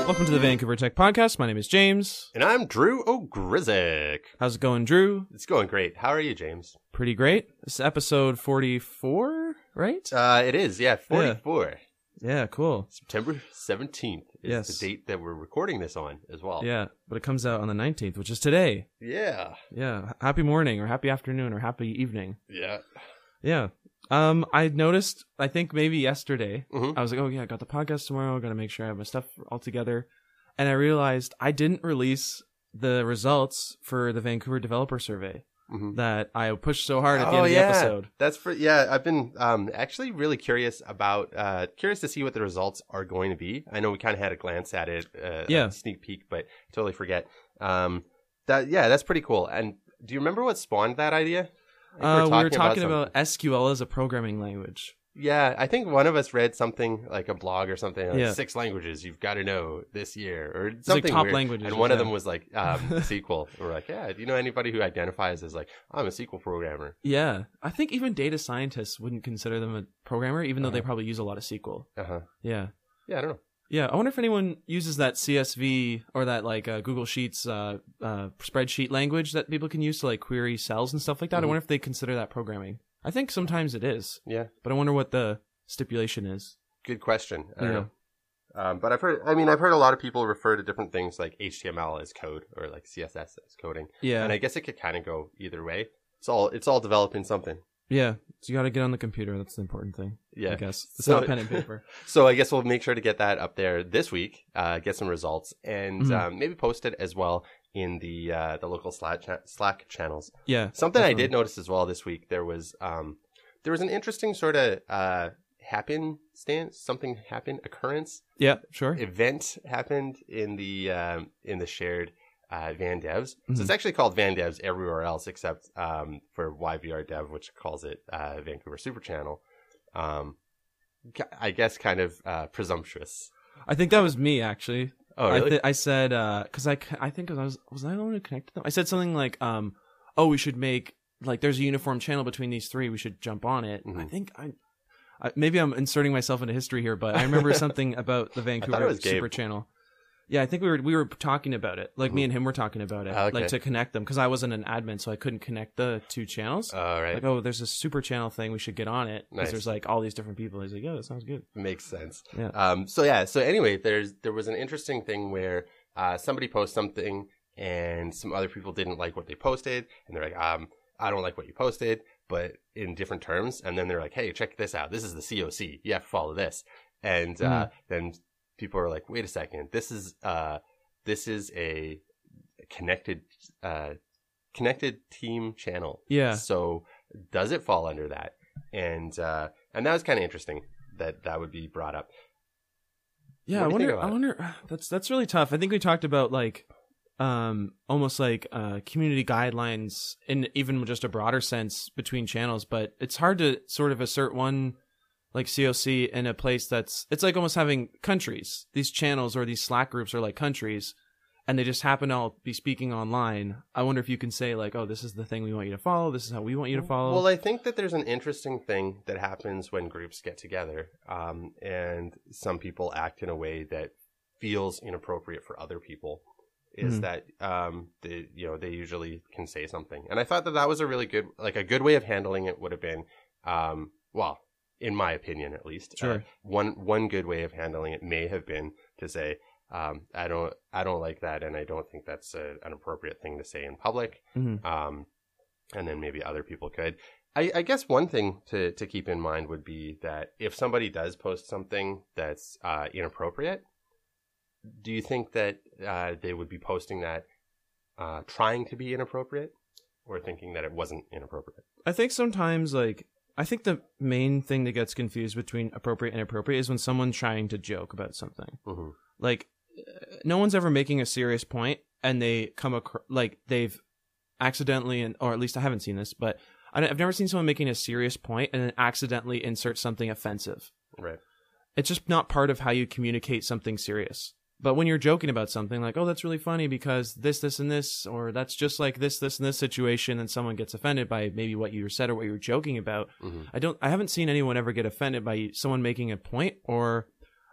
Welcome to the Vancouver Tech Podcast. My name is James. And I'm Drew O'Grizik. How's it going, Drew? It's going great. How are you, James? Pretty great. This is episode 44, right? It is, 44. Yeah, cool. September 17th is the date that we're recording this on as well. Yeah, but it comes out on the 19th, which is today. Yeah. Yeah, happy morning or happy afternoon or happy evening. Yeah. Yeah. I noticed, I think maybe yesterday, Mm-hmm. I was like, oh yeah, I got the podcast tomorrow. I got to make sure I have my stuff all together. And I realized I didn't release the results for the Vancouver Developer Survey that I pushed so hard at the end of the episode. I've been actually really curious to see what the results are going to be. I know we kind of had a glance at it, a sneak peek, but totally forget. That's pretty cool. And do you remember what spawned that idea? We were talking about SQL as a programming language. Yeah, I think one of us read something like a blog or something like 6 languages you've got to know this year or something like top weird. languages. And one of them was like SQL. We're like, yeah, do you know anybody who identifies as like, I'm a SQL programmer? Yeah, I think even data scientists wouldn't consider them a programmer, even though they probably use a lot of SQL. Yeah. Yeah, I don't know. Yeah, I wonder if anyone uses that CSV or that like Google Sheets spreadsheet language that people can use to like query cells and stuff like that. I wonder if they consider that programming. I think sometimes it is. Yeah. But I wonder what the stipulation is. Good question. I don't know. But I've heard a lot of people refer to different things like HTML as code or like CSS as coding. Yeah. And I guess it could kind of go either way. It's all developing something. Yeah. So you got to get on the computer. That's the important thing. Yeah. I guess. It's not pen and paper. So I guess we'll make sure to get that up there this week, get some results, and maybe post it as well in the local Slack channels. Yeah. Something definitely. I did notice as well this week, there was an interesting sort of occurrence. Yeah, sure. Event happened in the shared Van Devs. So it's actually called Van Devs everywhere else except for YVR Dev, which calls it Vancouver Super Channel. I guess kind of presumptuous. I think that was me actually. Oh, really? I said because I think was I the one who connected them? I said something like we should make like there's a uniform channel between these three. We should jump on it. I think maybe I'm inserting myself into history here, but I remember something about the Vancouver Super Channel. Yeah, I think we were talking about it. Like me and him were talking about it, like to connect them because I wasn't an admin, so I couldn't connect the two channels. Right. Like, there's a super channel thing. We should get on it because there's like all these different people. He's like, yeah, that sounds good. Makes sense. Yeah. So anyway, there was an interesting thing where somebody posted something and some other people didn't like what they posted, and they're like, I don't like what you posted, but in different terms. And then they're like, hey, check this out. This is the COC. You have to follow this. And then people are like, wait a second, this is a connected team channel. Yeah. So does it fall under that? And that was kind of interesting that would be brought up. Yeah, I wonder. That's really tough. I think we talked about like almost like community guidelines in even just a broader sense between channels, but it's hard to sort of assert one like COC in a place it's like almost having countries. These channels or these Slack groups are like countries and they just happen to all be speaking online. I wonder if you can say like, oh, this is the thing we want you to follow. This is how we want you to follow. Well, I think that there's an interesting thing that happens when groups get together and some people act in a way that feels inappropriate for other people. Is that they usually can say something. And I thought that was a really good, like a good way of handling it would have been, in my opinion, at least, sure. One good way of handling it may have been to say, I don't like that, and I don't think that's an appropriate thing to say in public. And then maybe other people could. I guess one thing to keep in mind would be that if somebody does post something that's inappropriate, do you think that they would be posting that trying to be inappropriate, or thinking that it wasn't inappropriate? I think sometimes I think the main thing that gets confused between appropriate and inappropriate is when someone's trying to joke about something. Like, no one's ever making a serious point, and they come across like they've accidentally, or at least I haven't seen this, but I've never seen someone making a serious point and then accidentally insert something offensive. Right. It's just not part of how you communicate something serious. But when you're joking about something like, oh, that's really funny because this, and this, or that's just like this, and this situation, and someone gets offended by maybe what you said or what you were joking about. I haven't seen anyone ever get offended by someone making a point or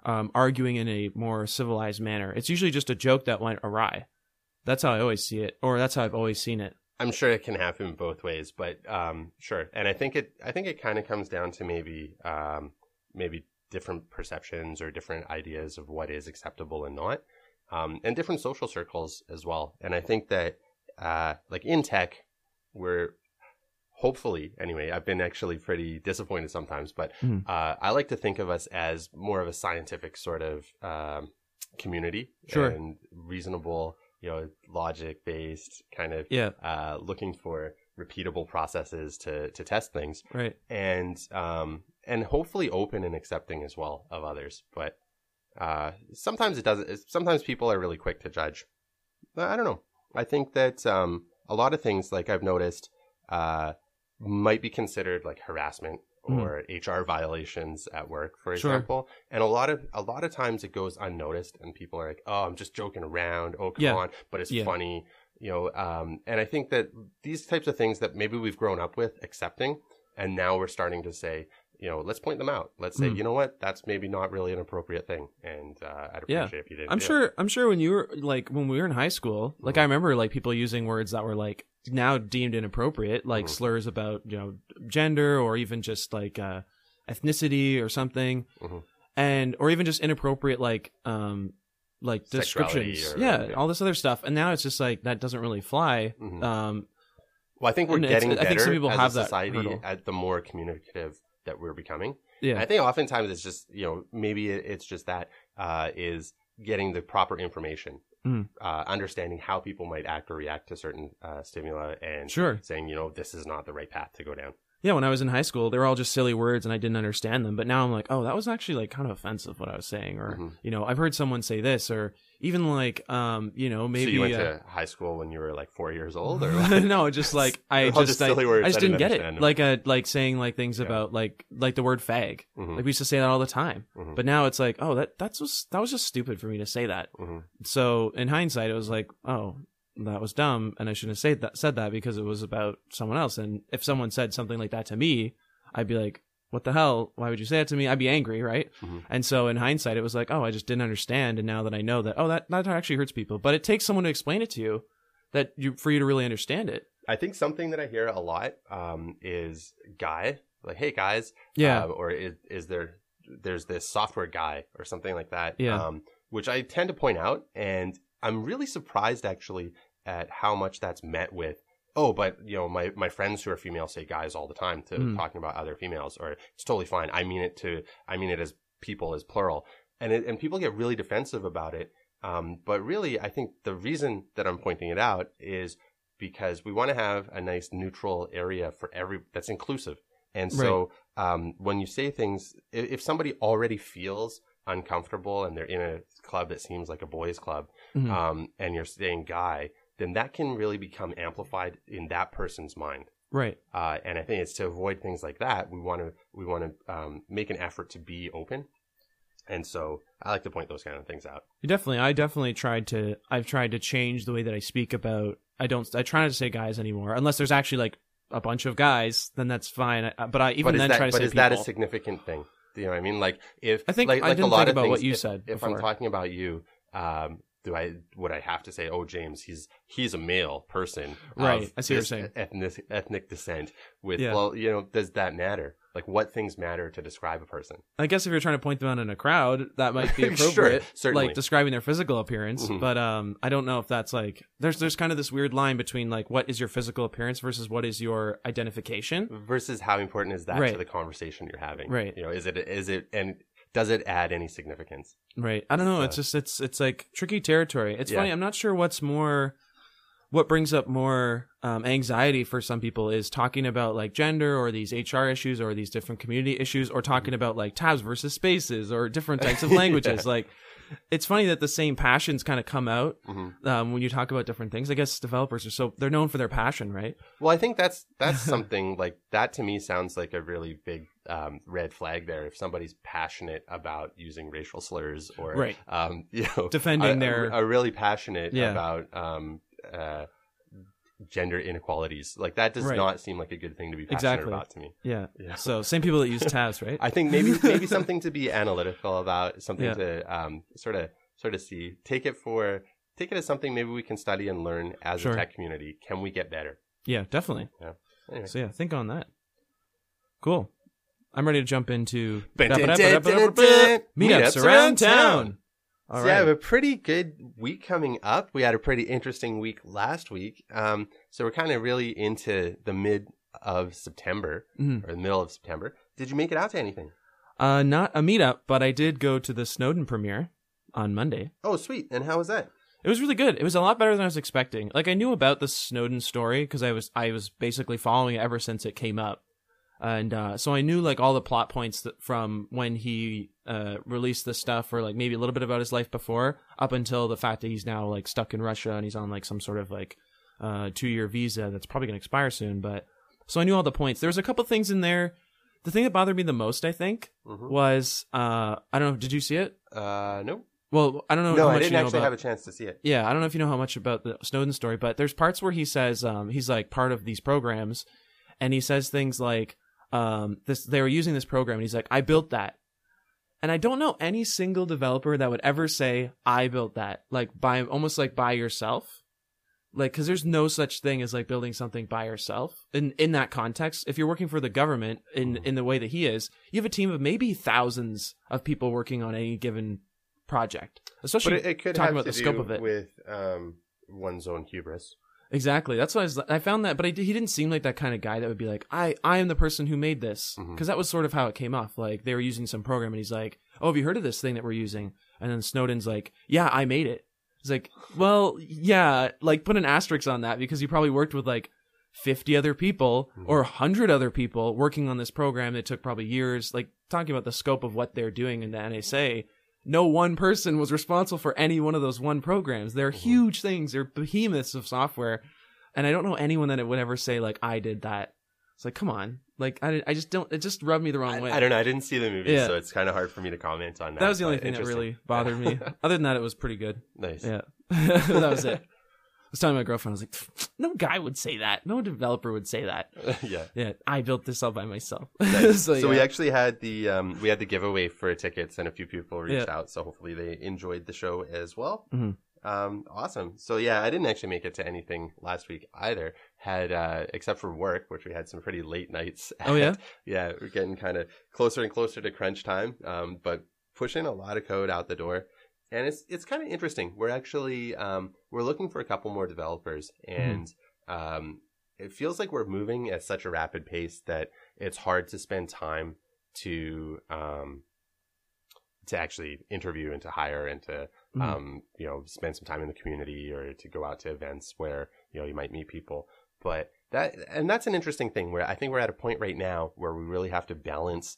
arguing in a more civilized manner. It's usually just a joke that went awry. That's how I always see it, or that's how I've always seen it. I'm sure it can happen both ways, but sure. And I think it kind of comes down to maybe different perceptions or different ideas of what is acceptable and not, and different social circles as well. And I think that like in tech, we're hopefully, anyway, I've been actually pretty disappointed sometimes, but I like to think of us as more of a scientific sort of community, and reasonable, logic-based kind of looking for repeatable processes to test things, right? And hopefully open and accepting as well of others. But sometimes it doesn't. Sometimes people are really quick to judge. I don't know. I think that a lot of things, like I've noticed, might be considered like harassment or HR violations at work, for example. And a lot of times it goes unnoticed, and people are like, "Oh, I'm just joking around. Oh, come on," but it's funny, And I think that these types of things that maybe we've grown up with accepting, and now we're starting to say, let's point them out. Let's say, you know what, that's maybe not really an appropriate thing. And I'd appreciate if you didn't. I'm sure when you were like, when we were in high school, like I remember like people using words that were like now deemed inappropriate, like slurs about, gender, or even just like ethnicity or something. And, or even just inappropriate, like descriptions. All this other stuff. And now it's just like, that doesn't really fly. Well, I think we're getting better, I think some people have a society at the more communicative that we're becoming. Yeah. And I think oftentimes it's just, maybe it's just that is getting the proper information, understanding how people might act or react to certain stimuli, and saying, this is not the right path to go down. Yeah, when I was in high school, they were all just silly words and I didn't understand them. But now I'm like, oh, that was actually like kind of offensive what I was saying. Or, I've heard someone say this, or even like, maybe. So you went to high school when you were like 4 years old, or? No, just like, I just didn't get it. Like saying like things about like the word fag. Like we used to say that all the time. But now it's like, oh, that was just stupid for me to say that. So in hindsight, it was like, oh, that was dumb, and I shouldn't have said that because it was about someone else. And if someone said something like that to me, I'd be like, what the hell? Why would you say that to me? I'd be angry, right? And so in hindsight, it was like, oh, I just didn't understand. And now that I know that, oh, that actually hurts people. But it takes someone to explain it to you for you to really understand it. I think something that I hear a lot is guy, like, hey, guys. Or there's this software guy or something like that, which I tend to point out. And I'm really surprised, actually, at how much that's met with, oh, but, my friends who are female say guys all the time to talking about other females, or it's totally fine. I mean it as people, as plural. And people get really defensive about it. But really, I think the reason that I'm pointing it out is because we want to have a nice neutral area for that's inclusive. And so when you say things, if somebody already feels uncomfortable and they're in a club that seems like a boys' club, and you're saying guy, then that can really become amplified in that person's mind. Right. And I think it's to avoid things like that. We want to make an effort to be open. And so I like to point those kind of things out. I definitely I've tried to change the way that I speak about, I try not to say guys anymore, unless there's actually like a bunch of guys, then that's fine. But I try to say people. But is that a significant thing? Do you know what I mean? Like if I think like I didn't a lot think of about things, what you said. If I'm talking about you, would I have to say, oh, James, he's a male person, right? I see what you're saying. Ethnic descent. Well, does that matter? Like, what things matter to describe a person? I guess if you're trying to point them out in a crowd, that might be appropriate. Certainly. Like describing their physical appearance. But I don't know if that's like there's kind of this weird line between like what is your physical appearance versus what is your identification, versus how important is that to the conversation you're having? Right. Is it and does it add any significance? Right. I don't know. It's just it's like tricky territory. It's funny. I'm not sure what brings up more anxiety for some people is talking about like gender or these HR issues or these different community issues, or talking about like tabs versus spaces or different types of languages. Like, it's funny that the same passions kind of come out when you talk about different things. I guess developers they're known for their passion, right? Well, I think that's something like that. To me, sounds like a really big red flag there. If somebody's passionate about using racial slurs, or defending are really passionate about gender inequalities. Like that does not seem like a good thing to be passionate about to me. Yeah. So same people that use tabs, right? I think maybe something to be analytical about, something to sort of see. Take it as something maybe we can study and learn as a tech community. Can we get better? Yeah, definitely. Yeah. Anyway. So think on that. Cool. I'm ready to jump into meetups around town. All right. Yeah, I have a pretty good week coming up. We had a pretty interesting week last week. So we're kind of really into the mid of September or the middle of September. Did you make it out to anything? Not a meetup, but I did go to the Snowden premiere on Monday. Oh, sweet. And how was that? It was really good. It was a lot better than I was expecting. Like I knew about the Snowden story because I was basically following it ever since it came up. And so I knew like all the plot points from when he released this stuff, or like maybe a little bit about his life before, up until the fact that he's now like stuck in Russia and he's on like some sort of like 2-year visa that's probably going to expire soon. But so I knew all the points. There was a couple things in there. The thing that bothered me the most, I think, was I don't know. Did you see it? No. Well, I don't know. No, how much I didn't actually have a chance to see it. Yeah, I don't know if you know how much about the Snowden story, but there's parts where he says he's like part of these programs, and he says things like they were using this program, and he's like, I built that. And I don't know any single developer that would ever say, I built that, like almost like by yourself. Like, cause there's no such thing as like building something by yourself in that context. If you're working for the government in the way that he is, you have a team of maybe thousands of people working on any given project, especially but it could talking have about to the scope do of it with one's own hubris. Exactly. That's why I found that, but he didn't seem like that kind of guy that would be like, I am the person who made this. Because that was sort of how it came off. Like they were using some program and he's like, oh, have you heard of this thing that we're using? And then Snowden's like, yeah, I made it. It's like, well, yeah, like put an asterisk on that because you probably worked with like 50 other people or 100 other people working on this program that took probably years. Like talking about the scope of what they're doing in the NSA. No one person was responsible for any one of those one programs. They're huge things. They're behemoths of software. And I don't know anyone that would ever say, like, I did that. It's like, come on. Like, I just don't, it just rubbed me the wrong way. I don't know. I didn't see the movie, so it's kind of hard for me to comment on that. That was the only thing that really bothered me. Other than that, it was pretty good. Nice. Yeah. That was it. I was telling my girlfriend, I was like, no guy would say that. No developer would say that. Yeah. I built this all by myself. Nice. So we actually had the giveaway for tickets, and a few people reached out. So hopefully they enjoyed the show as well. Awesome. So yeah, I didn't actually make it to anything last week either. Had except for work, which we had some pretty late nights. Oh yeah. Yeah, we're getting kind of closer and closer to crunch time. But pushing a lot of code out the door. And it's kind of interesting. We're actually we're looking for a couple more developers, and it feels like we're moving at such a rapid pace that it's hard to spend time to actually interview and to hire and to spend some time in the community or to go out to events where you might meet people. But that's an interesting thing where I think we're at a point right now where we really have to balance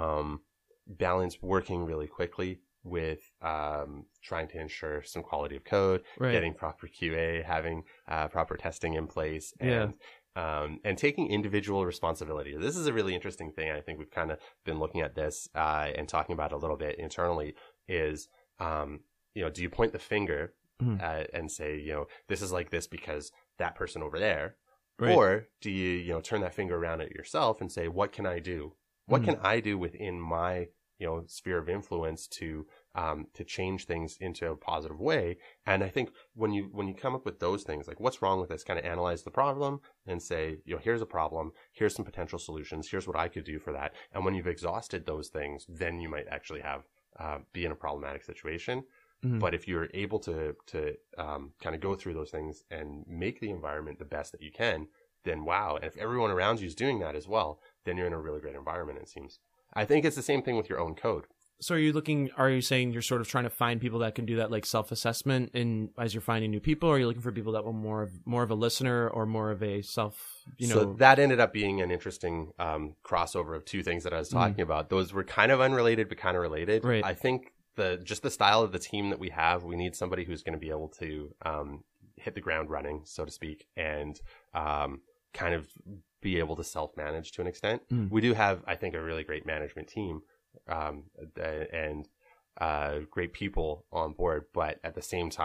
working really quickly with trying to ensure some quality of code, getting proper QA, having proper testing in place, and taking individual responsibility. This is a really interesting thing. I think we've kind of been looking at this and talking about it a little bit internally is, do you point the finger and say, this is like this because that person over there, or do you, turn that finger around at yourself and say, what can I do? What can I do within my sphere of influence to change things into a positive way? And I think when you come up with those things, like what's wrong with this, kind of analyze the problem and say, here's a problem, here's some potential solutions, here's what I could do for that. And when you've exhausted those things, then you might actually have be in a problematic situation. But if you're able to kind of go through those things and make the environment the best that you can, then wow. And if everyone around you is doing that as well, then you're in a really great environment, it seems. I think it's the same thing with your own code. So are you saying you're sort of trying to find people that can do that like self-assessment as you're finding new people, or are you looking for people that will more of a listener or more of a So that ended up being an interesting crossover of two things that I was talking about. Those were kind of unrelated, but kind of related. Right. I think the style of the team that we have, we need somebody who's going to be able to hit the ground running, so to speak, and kind of be able to self-manage to an extent. We do have, I think, a really great management team and great people on board, but at the same time,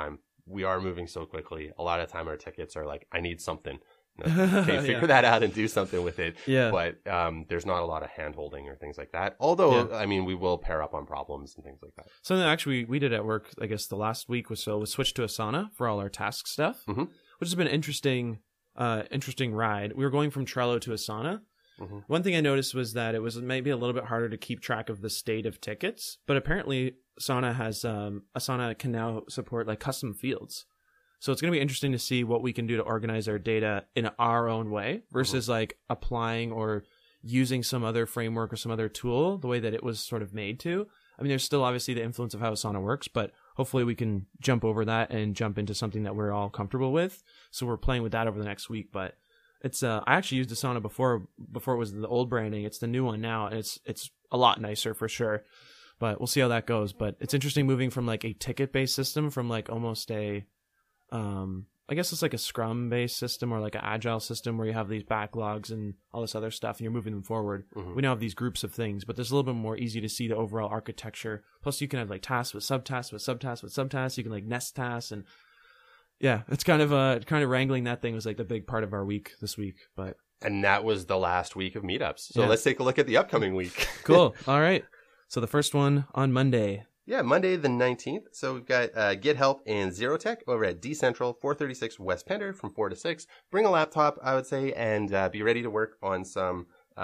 we are moving so quickly. A lot of time our tickets are like, I need something. Okay, figure that out and do something with it. Yeah. But there's not a lot of hand holding or things like that. Although, I mean, we will pair up on problems and things like that. Something actually we did at work, I guess the last week or so, was switch to Asana for all our task stuff, which has been an interesting ride. We were going from Trello to Asana. One thing I noticed was that it was maybe a little bit harder to keep track of the state of tickets, but apparently Asana can now support like custom fields. So it's going to be interesting to see what we can do to organize our data in our own way versus like applying or using some other framework or some other tool the way that it was sort of made to. I mean, there's still obviously the influence of how Asana works, but hopefully we can jump over that and jump into something that we're all comfortable with. So we're playing with that over the next week, but it's I actually used Asana before it was the old branding. It's the new one now, and it's a lot nicer for sure. But we'll see how that goes. But it's interesting moving from like a ticket-based system from like almost a I guess it's like a Scrum-based system or like an Agile system where you have these backlogs and all this other stuff and you're moving them forward. We now have these groups of things, but there's a little bit more easy to see the overall architecture. Plus you can have like tasks with subtasks with subtasks with subtasks. You can like nest tasks, and yeah, it's kind of wrangling that thing was like the big part of our week this week. And that was the last week of meetups. So let's take a look at the upcoming week. Cool. All right. So the first one on Monday. Yeah, Monday the 19th. So we've got GitHelp and Zerotech over at Decentral, 436 West Pender from 4 to 6. Bring a laptop, I would say, and be ready to work on some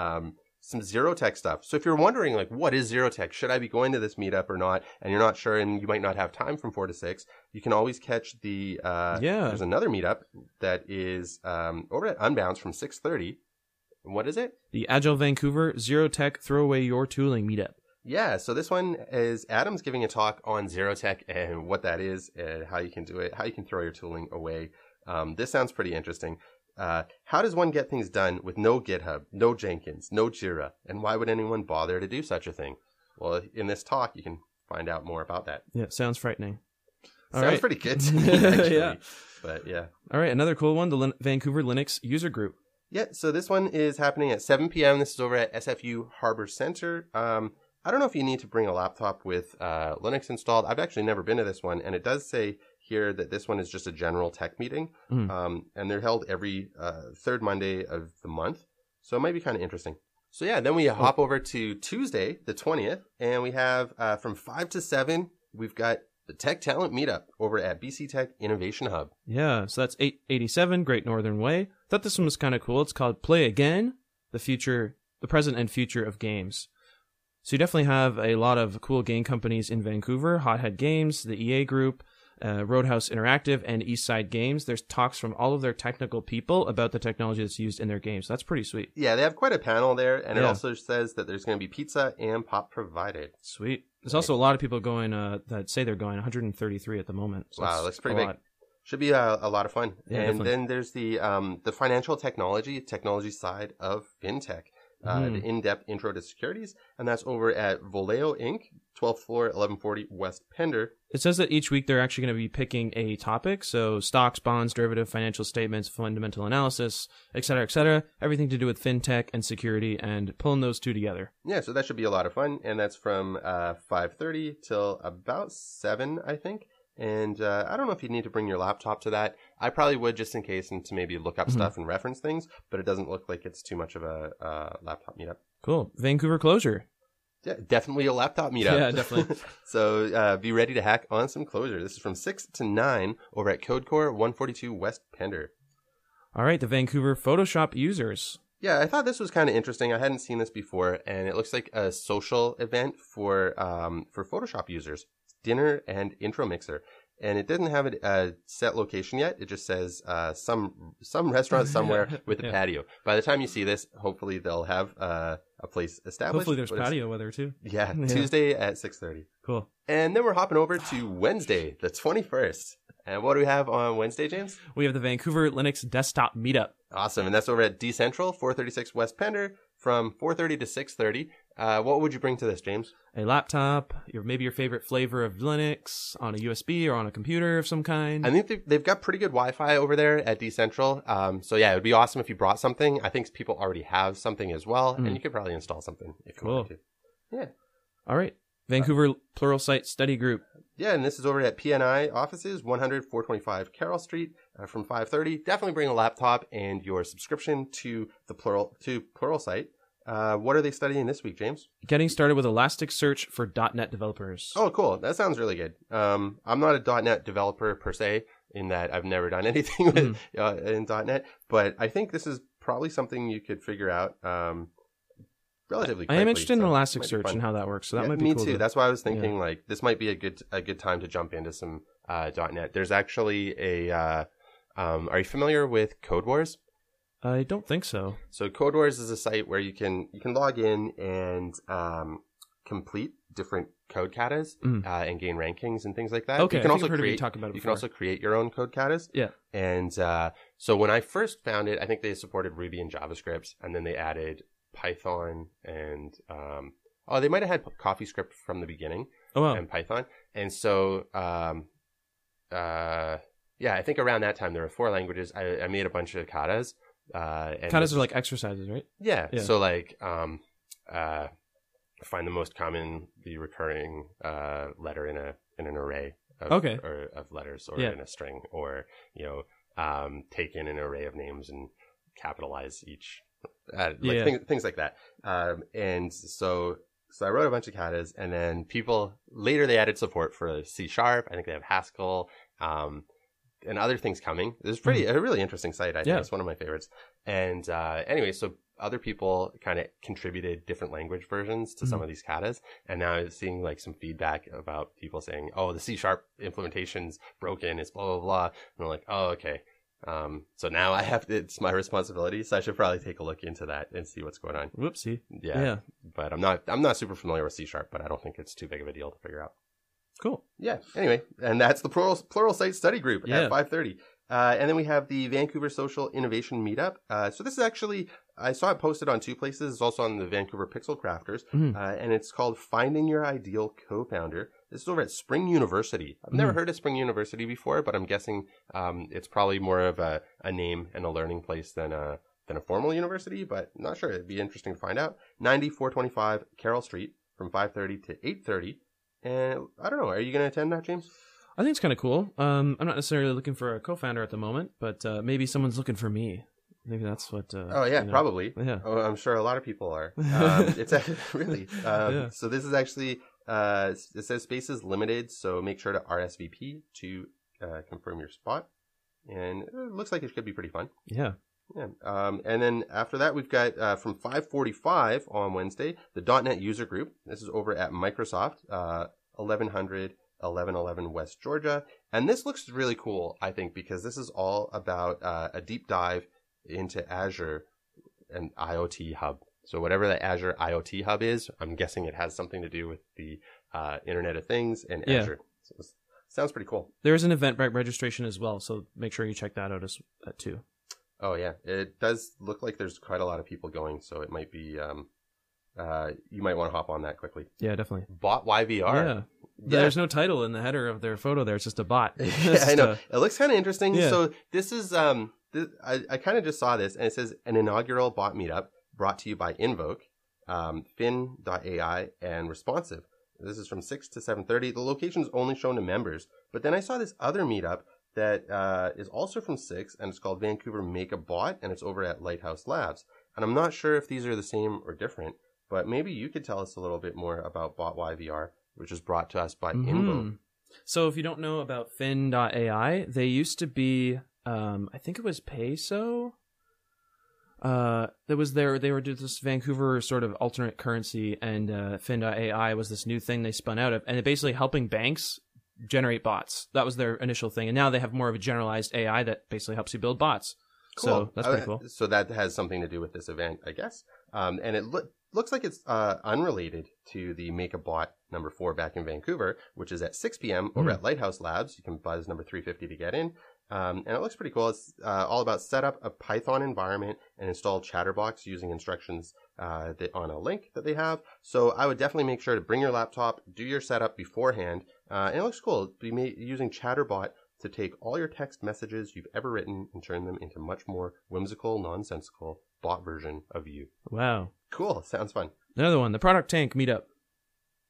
Zerotech stuff. So if you're wondering, like, what is Zerotech? Should I be going to this meetup or not? And you're not sure and you might not have time from 4 to 6. You can always catch the, there's another meetup that is over at Unbounce from 6:30. What is it? The Agile Vancouver Zerotech Throw Away Your Tooling meetup. Yeah, so this one is Adam's giving a talk on Zerotech and what that is and how you can do it, how you can throw your tooling away. This sounds pretty interesting. How does one get things done with no GitHub, no Jenkins, no Jira, and why would anyone bother to do such a thing? Well, in this talk, you can find out more about that. Yeah, sounds frightening. Sounds pretty good to me, actually. Yeah. But yeah. All right, another cool one, the Vancouver Linux User Group. Yeah, so this one is happening at 7 p.m. This is over at SFU Harbor Center. I don't know if you need to bring a laptop with Linux installed. I've actually never been to this one, and it does say here that this one is just a general tech meeting, and they're held every third Monday of the month, so it might be kind of interesting. So yeah, then we hop over to Tuesday, the 20th, and we have from 5 to 7, we've got the Tech Talent Meetup over at BC Tech Innovation Hub. Yeah, so that's 887 Great Northern Way. Thought this one was kind of cool. It's called Play Again, the present and future of games. So you definitely have a lot of cool game companies in Vancouver, Hothead Games, the EA Group, Roadhouse Interactive, and Eastside Games. There's talks from all of their technical people about the technology that's used in their games. That's pretty sweet. Yeah, they have quite a panel there, and it also says that there's going to be pizza and pop provided. Sweet. There's also a lot of people going that say they're going, 133 at the moment. So wow, that's pretty big. Lot. Should be a lot of fun. Yeah, and definitely. Then there's the financial technology side of FinTech. The in-depth intro to securities, and that's over at Voleo Inc., 12th floor, 1140 West Pender. It says that each week they're actually going to be picking a topic, so stocks, bonds, derivative, financial statements, fundamental analysis, et cetera, everything to do with fintech and security, and pulling those two together. Yeah, so that should be a lot of fun, and that's from 5:30 till about 7, I think. And I don't know if you need to bring your laptop to that. I probably would just in case and to maybe look up stuff and reference things, but it doesn't look like it's too much of a laptop meetup. Cool. Vancouver Closure. Yeah, definitely a laptop meetup. Yeah, definitely. So be ready to hack on some Closure. This is from 6 to 9 over at CodeCore 142 West Pender. All right, the Vancouver Photoshop users. Yeah, I thought this was kind of interesting. I hadn't seen this before, and it looks like a social event for Photoshop users. Dinner and intro mixer, and it doesn't have a set location yet. It just says some restaurant somewhere with a patio. By the time you see this, hopefully they'll have a place established. Hopefully there's patio weather too. Yeah, Tuesday at 6:30. Cool. And then we're hopping over to Wednesday, the 21st. And what do we have on Wednesday, James? We have the Vancouver Linux Desktop Meetup. Awesome, and that's over at Decentral, 436 West Pender, from 4:30 to 6:30. What would you bring to this, James? A laptop, maybe your favorite flavor of Linux on a USB or on a computer of some kind. I think they've got pretty good Wi-Fi over there at Decentral. So yeah, it would be awesome if you brought something. I think people already have something as well, and you could probably install something if you wanted to. Yeah. All right. Vancouver Pluralsight Study Group. Yeah, and this is over at PNI offices, 100 425 Carroll Street from 5:30. Definitely bring a laptop and your subscription to the Pluralsight. What are they studying this week, James? Getting started with Elasticsearch for .NET developers. Oh, cool. That sounds really good. I'm not a .NET developer per se, in that I've never done anything with, in .NET, but I think this is probably something you could figure out relatively quickly. I am interested in Elasticsearch and how that works, so that might be cool. Me too. That's why I was thinking like this might be a good time to jump into some .NET. There's actually a are you familiar with Code Wars? I don't think so. So Code Wars is a site where you can log in and complete different code katas and gain rankings and things like that. Okay, you can also create your own code katas. Yeah. And so when I first found it, I think they supported Ruby and JavaScript, and then they added Python and they might have had CoffeeScript from the beginning. Oh, wow. And Python. And so I think around that time there were 4 languages. I made a bunch of katas. And katas are like exercises, right? Yeah. So like find the most commonly recurring letter in an array of letters, or in a string, or take in an array of names and capitalize each. Things like that. And so I wrote a bunch of katas, and then later they added support for C#. I think they have Haskell, and other things coming. This is a really interesting site. I think it's one of my favorites. And anyway, so other people kind of contributed different language versions to some of these katas, and now I'm seeing like some feedback about people saying, "Oh, the C# implementation's broken. It's blah blah blah." And I'm like, "Oh, okay." So now it's my responsibility, so I should probably take a look into that and see what's going on. Whoopsie. Yeah. But I'm not super familiar with C#, but I don't think it's too big of a deal to figure out. Cool. Yeah. Anyway, and that's the Pluralsight study group at 5:30. And then we have the Vancouver Social Innovation Meetup. So this is actually, I saw it posted on 2 places. It's also on the Vancouver Pixel Crafters. And it's called Finding Your Ideal Co-Founder. This is over at Spring University. I've never heard of Spring University before, but I'm guessing it's probably more of a name and a learning place than a formal university, but not sure. It'd be interesting to find out. 9425 Carroll Street from 5:30 to 8:30. And I don't know, are you going to attend that, James? I think it's kind of cool. I'm not necessarily looking for a co-founder at the moment, but maybe someone's looking for me. Maybe that's what... probably. Yeah. Oh, I'm sure a lot of people are. It's really... So this is actually... it says spaces limited, so make sure to RSVP to confirm your spot. And it looks like it could be pretty fun. Yeah. Yeah. And then after that, we've got from 5:45 on Wednesday, the .NET user group. This is over at Microsoft, 1111 West Georgia. And this looks really cool, I think, because this is all about a deep dive into Azure and IoT Hub. So whatever the Azure IoT Hub is, I'm guessing it has something to do with the Internet of Things and Azure. So this sounds pretty cool. There is an Eventbrite registration as well, so make sure you check that out too. Oh, yeah. It does look like there's quite a lot of people going, so it might be... you might want to hop on that quickly. Yeah, definitely. Bot YVR. Yeah. There's no title in the header of their photo there. It's just a bot. Yeah, I know. It looks kind of interesting. Yeah. So this is... I kind of just saw this, and it says an inaugural bot meetup brought to you by Invoke, Fin.ai, and Responsive. This is from 6 to 7:30. The location is only shown to members. But then I saw this other meetup that is also from 6, and it's called Vancouver Make a Bot, and it's over at Lighthouse Labs. And I'm not sure if these are the same or different, but maybe you could tell us a little bit more about Bot YVR, which is brought to us by Invoke. So if you don't know about Fin.ai, they used to be, I think it was Peso. They were this Vancouver sort of alternate currency, and Fin.ai was this new thing they spun out of, and it basically helping banks generate bots. That was their initial thing, and now they have more of a generalized AI that basically helps you build bots. Cool. So that's pretty cool. So that has something to do with this event, I guess. And it looks like it's unrelated to the Make a Bot number 4 back in Vancouver, which is at 6 p.m. over at Lighthouse Labs. You can buzz number 350 to get in. And it looks pretty cool. It's all about set up a Python environment and install Chatterbox using instructions on a link that they have. So I would definitely make sure to bring your laptop, do your setup beforehand. And it looks cool. Be using Chatterbot to take all your text messages you've ever written and turn them into much more whimsical, nonsensical bot version of you. Wow. Cool. Sounds fun. Another one, the Product Tank meetup.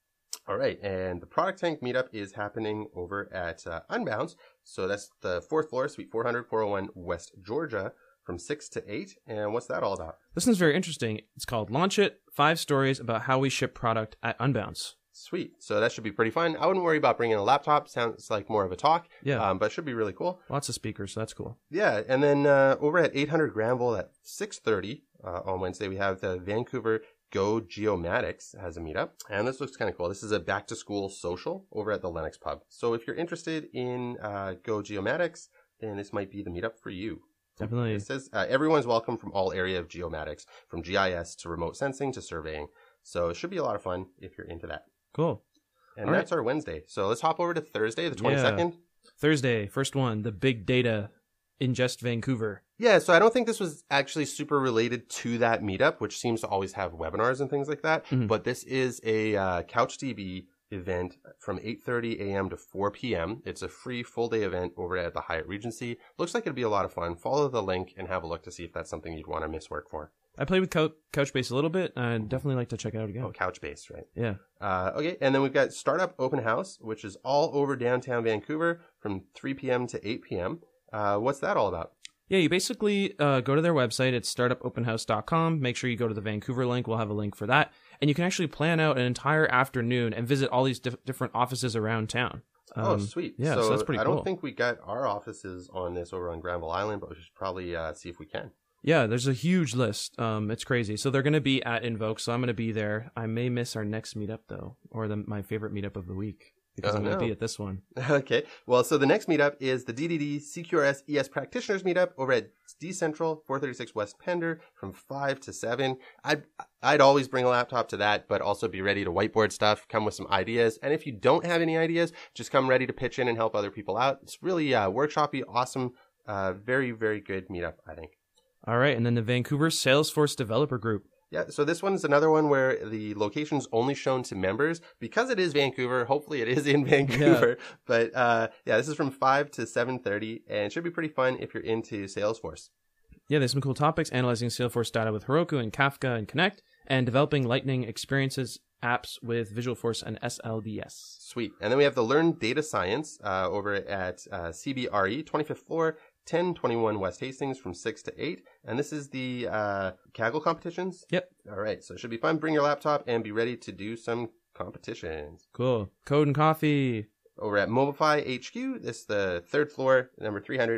All right, and the Product Tank meetup is happening over at Unbounce. So that's the 4th floor, Suite 400, 401 West Georgia, from 6 to 8. And what's that all about? This one's very interesting. It's called Launch It, 5 Stories About How We Ship Product at Unbounce. Sweet. So that should be pretty fun. I wouldn't worry about bringing a laptop. Sounds like more of a talk. Yeah. But it should be really cool. Lots of speakers, so that's cool. Yeah. And then over at 800 Granville at 6:30 on Wednesday, we have the Vancouver Go Geomatics has a meetup. And this looks kind of cool. This is a back-to-school social over at the Lennox Pub. So if you're interested in Go Geomatics, then this might be the meetup for you. Definitely. It says everyone's welcome from all area of geomatics, from GIS to remote sensing to surveying. So it should be a lot of fun if you're into that. Cool. And that's our Wednesday. So let's hop over to Thursday, the 22nd. Yeah. Thursday, first one, the Big Data Ingest Vancouver. Yeah, so I don't think this was actually super related to that meetup, which seems to always have webinars and things like that. Mm-hmm. But this is a CouchDB event from 8:30 a.m. to 4 p.m. It's a free full-day event over at the Hyatt Regency. Looks like it'd be a lot of fun. Follow the link and have a look to see if that's something you'd want to miss work for. I played with Couchbase a little bit. I'd definitely like to check it out again. Oh, Couchbase, right? Yeah. Okay, and then we've got Startup Open House, which is all over downtown Vancouver from 3 p.m. to 8 p.m. What's that all about? Yeah, you basically go to their website. It's startupopenhouse.com. Make sure you go to the Vancouver link. We'll have a link for that. And you can actually plan out an entire afternoon and visit all these different offices around town. Sweet. Yeah, so that's pretty cool. I don't think we got our offices on this over on Granville Island, but we should probably see if we can. Yeah, there's a huge list. It's crazy. So they're going to be at Invoke, so I'm going to be there. I may miss our next meetup, though, or my favorite meetup of the week, because I'm going to be at this one. Okay. Well, so the next meetup is the DDD CQRS ES Practitioners Meetup over at D-Central, 436 West Pender from 5 to 7. I'd always bring a laptop to that, but also be ready to whiteboard stuff, come with some ideas. And if you don't have any ideas, just come ready to pitch in and help other people out. It's really workshopy, awesome, very, very good meetup, I think. All right, and then the Vancouver Salesforce Developer Group. Yeah, so this one's another one where the location's only shown to members. Because it is Vancouver, hopefully it is in Vancouver. Yeah. But this is from 5 to 7:30, and it should be pretty fun if you're into Salesforce. Yeah, there's some cool topics, analyzing Salesforce data with Heroku and Kafka and Connect, and developing Lightning experiences apps with Visualforce and SLDS. Sweet. And then we have the Learn Data Science over at CBRE, 25th floor, 1021 West Hastings from 6 to 8. And this is the Kaggle competitions? Yep. All right. So it should be fun. Bring your laptop and be ready to do some competitions. Cool. Code and Coffee. Over at Mobilify HQ, this is the 3rd floor, number 300,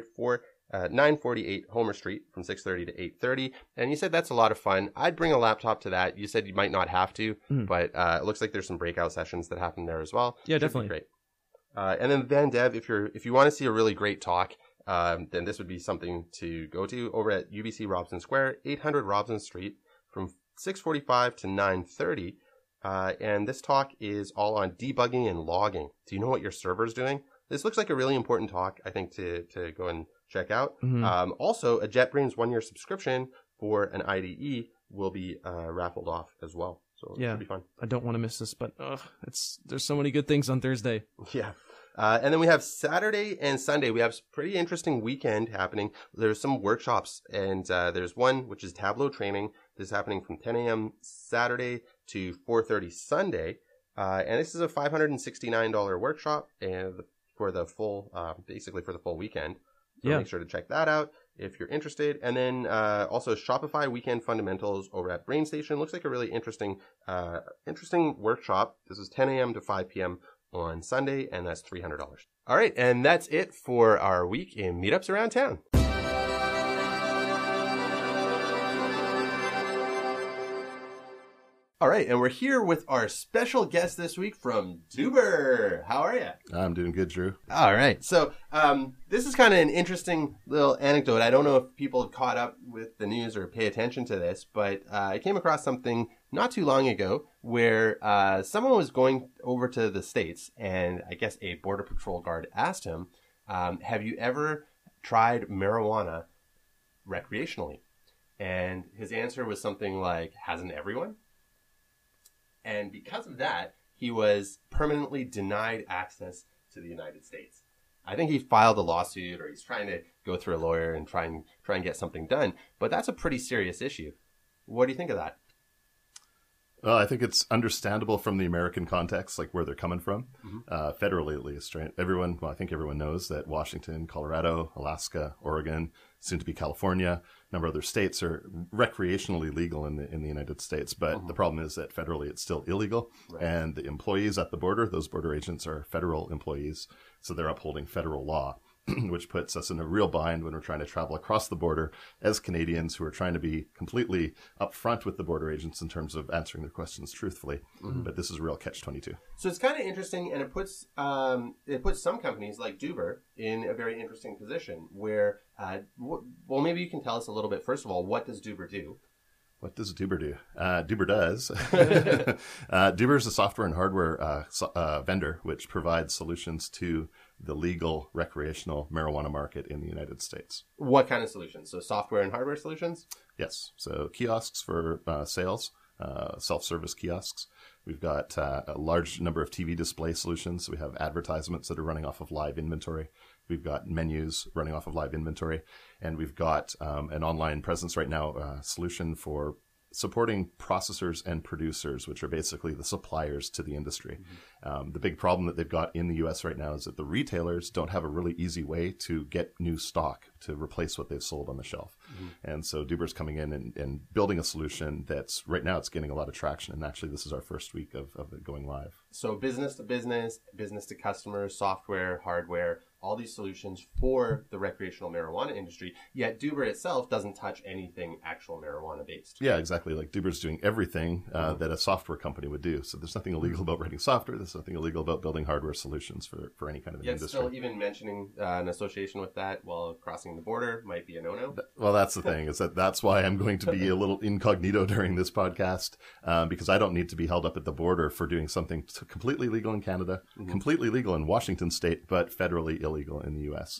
948 Homer Street from 6:30 to 8:30. And you said that's a lot of fun. I'd bring a laptop to that. You said you might not have to, but it looks like there's some breakout sessions that happen there as well. Yeah, definitely. Great. And then VanDev, if you want to see a really great talk, then this would be something to go to over at UBC Robson Square, 800 Robson Street from 6:45 to 9:30. And this talk is all on debugging and logging. Do you know what your server's doing? This looks like a really important talk, I think, to go and check out. Mm-hmm. Also, a JetBrains 1-year subscription for an IDE will be raffled off as well. So it should be fun. I don't want to miss this, but there's so many good things on Thursday. Yeah. And then we have Saturday and Sunday. We have a pretty interesting weekend happening. There's some workshops, and there's one, which is Tableau training. This is happening from 10 a.m. Saturday to 4:30 Sunday. And this is a $569 workshop and for the full, basically for the full weekend. So make sure to check that out if you're interested. And then also Shopify Weekend Fundamentals over at BrainStation. Looks like a really interesting workshop. This is 10 a.m. to 5 p.m. on Sunday, and that's $300. All right, and that's it for our week in meetups around town. All right, and we're here with our special guest this week from Duber. How are you? I'm doing good, Drew. All right, so this is kind of an interesting little anecdote. I don't know if people have caught up with the news or pay attention to this, but I came across something not too long ago where someone was going over to the States, and I guess a Border Patrol guard asked him, have you ever tried marijuana recreationally? And his answer was something like, hasn't everyone? And because of that, he was permanently denied access to the United States. I think he filed a lawsuit, or he's trying to go through a lawyer and try and get something done. But that's a pretty serious issue. What do you think of that? Well, I think it's understandable from the American context, like where they're coming from, federally at least, right? I think everyone knows that Washington, Colorado, Alaska, Oregon, soon to be California, a number of other states are recreationally legal in the United States. But the problem is that federally it's still illegal. Right. And the employees at the border, those border agents are federal employees. So they're upholding federal law. Which puts us in a real bind when we're trying to travel across the border as Canadians who are trying to be completely upfront with the border agents in terms of answering their questions truthfully. But this is a real catch-22. So it's kind of interesting, and it puts some companies like Duber in a very interesting position where, well, maybe you can tell us a little bit. First of all, what does Duber do? What does Duber do? Duber does. Duber is a software and hardware vendor which provides solutions to the legal recreational marijuana market in the United States. What kind of solutions? So software and hardware solutions? Yes. So kiosks for sales, self-service kiosks. We've got a large number of TV display solutions. We have advertisements that are running off of live inventory. We've got menus running off of live inventory. And we've got an online presence right now, solution for supporting processors and producers, which are basically the suppliers to the industry. The big problem that they've got in the U.S. right now is that the retailers don't have a really easy way to get new stock to replace what they've sold on the shelf. And so Duber's coming in and building a solution that's right now it's getting a lot of traction. And actually, this is our first week of it going live. So business to business, business to customers, software, hardware, all these solutions for the recreational marijuana industry, yet Duber itself doesn't touch anything actual marijuana based. Yeah, exactly. Like Duber's doing everything that a software company would do. So there's nothing illegal about writing software. There's nothing illegal about building hardware solutions for any kind of industry. Still even mentioning an association with that while crossing the border might be a no-no. Well, that's the thing, is that's why I'm going to be a little incognito during this podcast, because I don't need to be held up at the border for doing something completely legal in Canada, completely legal in Washington state, but federally illegal in the U.S.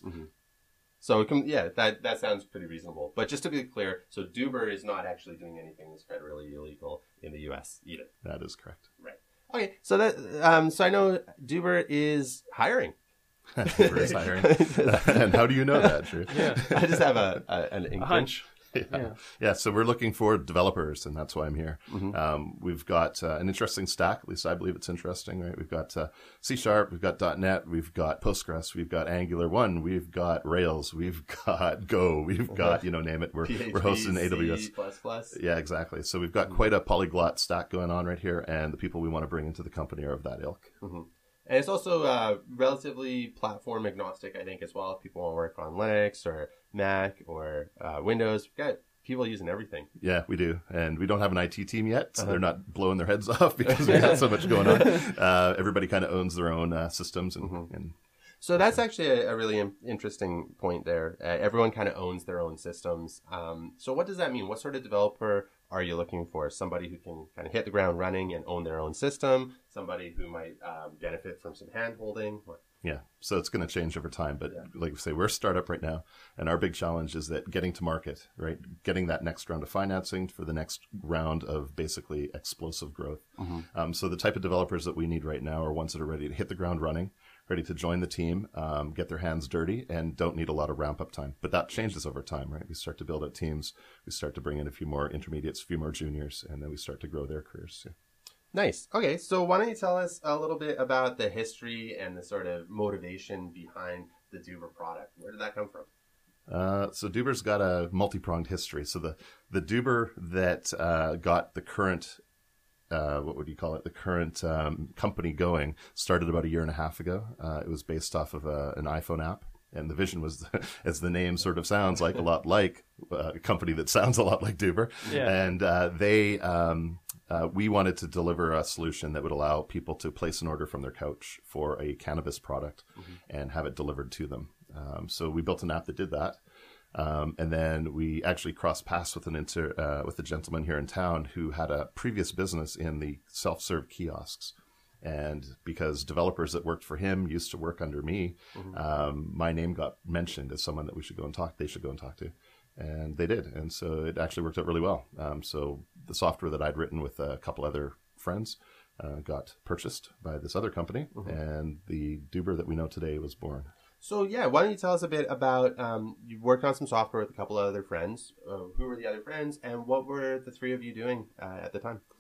So, that sounds pretty reasonable. But just to be clear, so Duber is not actually doing anything that's federally illegal in the U.S. either. That is correct. Right. Okay. So so I know Duber is hiring. Duber is hiring. And how do you know that, Drew? Yeah. I just have an hunch. Yeah, so we're looking for developers, and that's why I'm here. We've got an interesting stack, at least I believe it's interesting, right? We've got C#, we've got .NET, we've got Postgres, we've got Angular 1, we've got Rails, we've got Go, we've got, name it. We're hosting AWS. C++. Yeah, exactly. So we've got quite a polyglot stack going on right here, and the people we want to bring into the company are of that ilk. And it's also relatively platform agnostic, I think, as well. If people want to work on Linux or Mac or Windows, we've got people using everything. Yeah, we do. And we don't have an IT team yet, so they're not blowing their heads off because we got so much going on. Everybody kind of owns their own systems. And so that's actually a really interesting point there. Everyone kind of owns their own systems. So what does that mean? What sort of developer are you looking for? Somebody who can kind of hit the ground running and own their own system? Somebody who might benefit from some hand-holding? Yeah, so it's going to change over time. But like we say, we're a startup right now, and our big challenge is that getting to market, right? Getting that next round of financing for the next round of basically explosive growth. So the type of developers that we need right now are ones that are ready to hit the ground running, ready to join the team, get their hands dirty, and don't need a lot of ramp-up time. But that changes over time, right? We start to build out teams. We start to bring in a few more intermediates, a few more juniors, and then we start to grow their careers. Yeah. Nice. Okay, so why don't you tell us a little bit about the history and the sort of motivation behind the Duber product? Where did that come from? So Duber's got a multi-pronged history. So the Duber that got the current what would you call it? The current company going started about 1.5 years ago. It was based off of an iPhone app. And the vision was, as the name sort of sounds like, a lot like a company that sounds a lot like Duber. Yeah. And we wanted to deliver a solution that would allow people to place an order from their couch for a cannabis product and have it delivered to them. So we built an app that did that. And then we actually crossed paths with with a gentleman here in town who had a previous business in the self-serve kiosks. And because developers that worked for him used to work under me, my name got mentioned as someone that they should go and talk to. And they did. And so it actually worked out really well. So the software that I'd written with a couple other friends got purchased by this other company. And the Duber that we know today was born. So, why don't you tell us a bit about, you worked on some software with a couple of other friends. Who were the other friends, and what were the three of you doing at the time?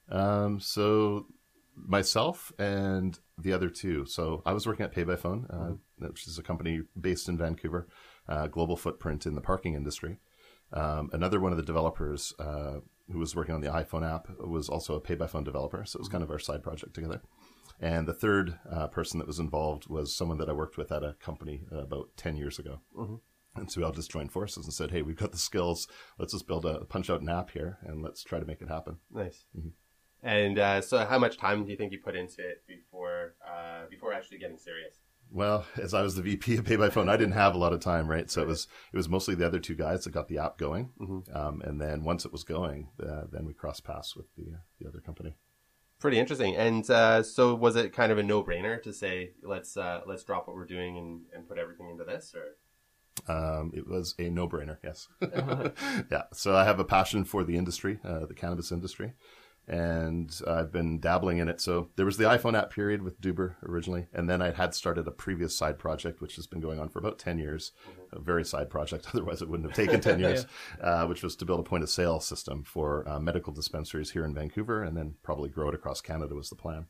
So myself and the other two. So I was working at Pay by Phone, which is a company based in Vancouver, global footprint in the parking industry. Another one of the developers who was working on the iPhone app was also a Pay by Phone developer. So it was kind of our side project together. And the third person that was involved was someone that I worked with at a company about 10 years ago. And so we all just joined forces and said, hey, we've got the skills. Let's just punch out an app here and let's try to make it happen. Nice. And so how much time do you think you put into it before actually getting serious? Well, as I was the VP of Pay by Phone, I didn't have a lot of time, right? So it was mostly the other two guys that got the app going. And then once it was going, then we crossed paths with the other company. Pretty interesting. And so was it kind of a no-brainer to say, let's drop what we're doing and put everything into this? Or it was a no-brainer, yes. Yeah. So I have a passion for the industry, the cannabis industry. And I've been dabbling in it. So there was the iPhone app period with Duber originally, and then I had started a previous side project, which has been going on for about 10 years, a very side project. Otherwise, it wouldn't have taken 10 years, which was to build a point-of-sale system for medical dispensaries here in Vancouver, and then probably grow it across Canada was the plan.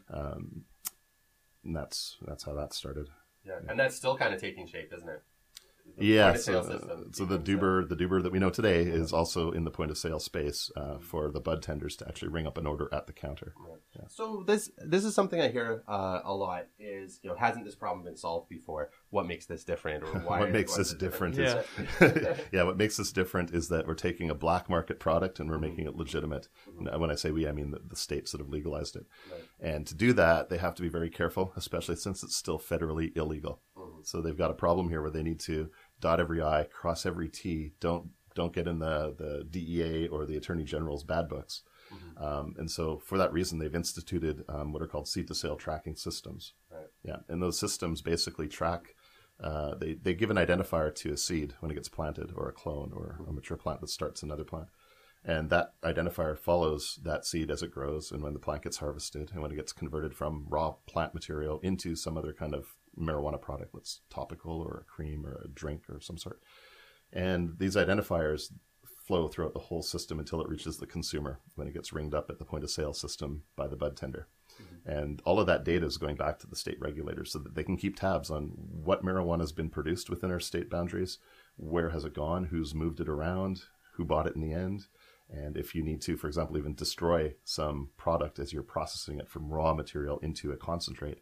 And that's how that started. Yeah, and that's still kind of taking shape, isn't it? Yeah, so the Duber that we know today is also in the point of sale space for the bud tenders to actually ring up an order at the counter. Right. Yeah. So this is something I hear a lot is, hasn't this problem been solved before? What makes this different, or why? What makes this different? What makes this different is that we're taking a black market product and we're making it legitimate. When I say we, I mean the states that have legalized it. Right. And to do that, they have to be very careful, especially since it's still federally illegal. So they've got a problem here where they need to dot every I, cross every T. Don't get in the DEA or the Attorney General's bad books. And so for that reason, they've instituted what are called seed to sale tracking systems. Right. Yeah, and those systems basically track. They give an identifier to a seed when it gets planted, or a clone, or a mature plant that starts another plant. And that identifier follows that seed as it grows, and when the plant gets harvested, and when it gets converted from raw plant material into some other kind of marijuana product that's topical or a cream or a drink or some sort. And these identifiers flow throughout the whole system until it reaches the consumer when it gets ringed up at the point of sale system by the bud tender. And all of that data is going back to the state regulators so that they can keep tabs on what marijuana has been produced within our state boundaries, where has it gone, who's moved it around, who bought it in the end. And if you need to, for example, even destroy some product as you're processing it from raw material into a concentrate,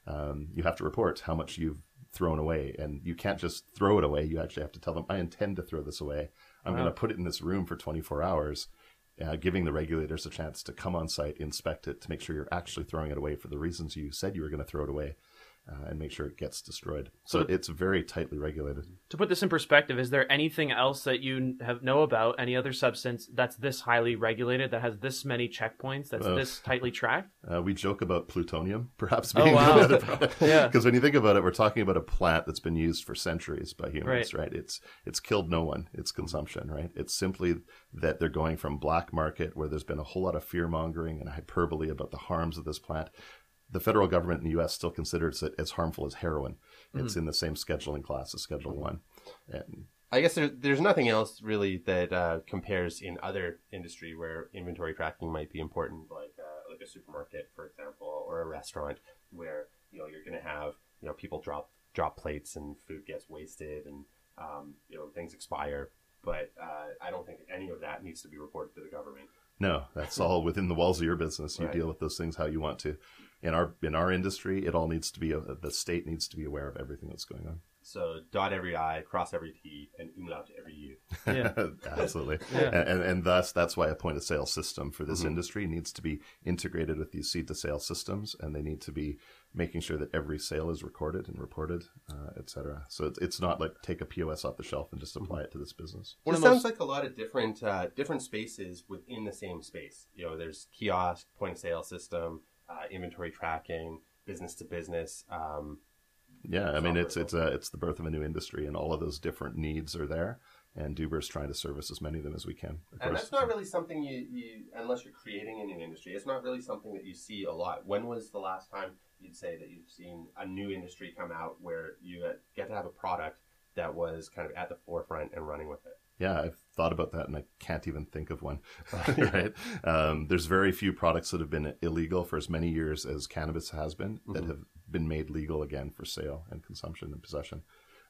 you have to report how much you've thrown away. And you can't just throw it away. You actually have to tell them, I intend to throw this away. I'm going to put it in this room for 24 hours, giving the regulators a chance to come on site, inspect it, to make sure you're actually throwing it away for the reasons you said you were going to throw it away. And make sure it gets destroyed. So it's very tightly regulated. To put this in perspective, is there anything else that you know about, any other substance that's this highly regulated, that has this many checkpoints, that's this tightly tracked? We joke about plutonium perhaps being another problem. Because when you think about it, we're talking about a plant that's been used for centuries by humans, right? It's killed no one. It's consumption, right? It's simply that they're going from black market, where there's been a whole lot of fear-mongering and hyperbole about the harms of this plant. The federal government in the U.S. still considers it as harmful as heroin. It's in the same scheduling class as Schedule 1. And I guess there's nothing else really that compares in other industry where inventory tracking might be important, like a supermarket, for example, or a restaurant, where you're going to have people drop plates and food gets wasted and things expire. But I don't think any of that needs to be reported to the government. No, that's all within the walls of your business. You deal with those things how you want to. In our industry, it all needs to be the state needs to be aware of everything that's going on. So dot every I, cross every T, and umlaut every U. Yeah, absolutely. And thus that's why a point of sale system for this industry needs to be integrated with these seed to sale systems, and they need to be making sure that every sale is recorded and reported, etc. So it's not like take a POS off the shelf and just apply it to this business. It sounds like a lot of different spaces within the same space. There's kiosk, point of sale system, inventory tracking, business to business. Yeah, I mean it's the birth of a new industry, and all of those different needs are there. And Duber's trying to service as many of them as we can. And that's not really something you unless you're creating a new industry, it's not really something that you see a lot. When was the last time you'd say that you've seen a new industry come out where you get to have a product that was kind of at the forefront and running with it? Yeah, I've thought about that, and I can't even think of one. Right? There's very few products that have been illegal for as many years as cannabis has been that have been made legal again for sale and consumption and possession.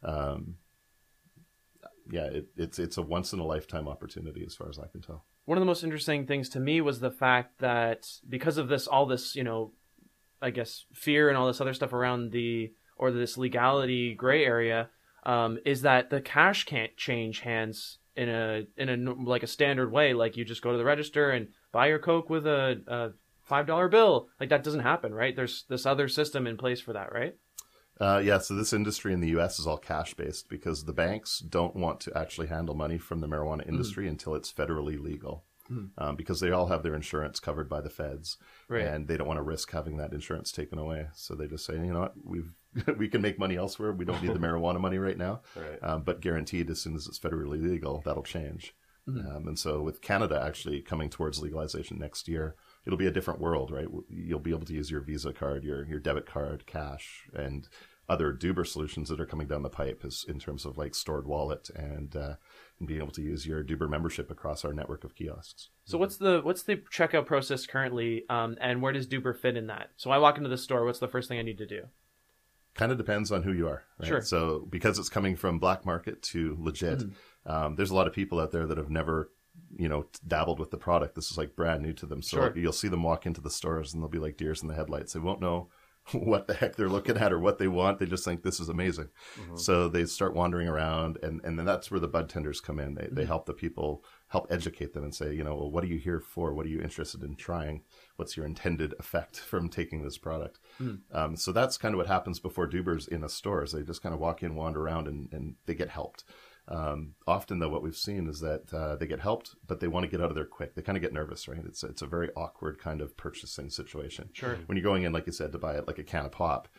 It's a once in a lifetime opportunity, as far as I can tell. One of the most interesting things to me was the fact that because of all this, I guess fear and all this other stuff around this legality gray area, is that the cash can't change hands in a like a standard way. Like you just go to the register and buy your Coke with a $5 bill. Like that doesn't happen, right? There's this other system in place for that, right? So this industry in the U.S. is all cash-based because the banks don't want to actually handle money from the marijuana industry until it's federally legal. Because they all have their insurance covered by the feds, right. And they don't want to risk having that insurance taken away. So they just say, you know what, we can make money elsewhere. We don't need the marijuana money right now, right. But guaranteed as soon as it's federally legal, that'll change. And so with Canada actually coming towards legalization next year, it'll be a different world, right? You'll be able to use your Visa card, your debit card, cash, and other Duber solutions that are coming down the pipe is in terms of like stored wallet and being able to use your Duber membership across our network of kiosks. So what's the checkout process currently, and where does Duber fit in that? So I walk into the store, what's the first thing I need to do? Kind of depends on who you are, right? Sure. So because it's coming from black market to legit, there's a lot of people out there that have never, dabbled with the product. This is like brand new to them. So sure. You'll see them walk into the stores and they'll be like deers in the headlights. They won't know what the heck they're looking at or what they want. They just think this is amazing. So they start wandering around, and then that's where the bud tenders come in. They help the people, help educate them and say, well, what are you here for? What are you interested in trying? What's your intended effect from taking this product? So that's kind of what happens before Duber's in a store is they just kind of walk in, wander around, and they get helped. Often, though, what we've seen is that they get helped, but they want to get out of there quick. They kind of get nervous, right? It's a very awkward kind of purchasing situation. Sure. When you're going in, like you said, to buy it like a can of pop,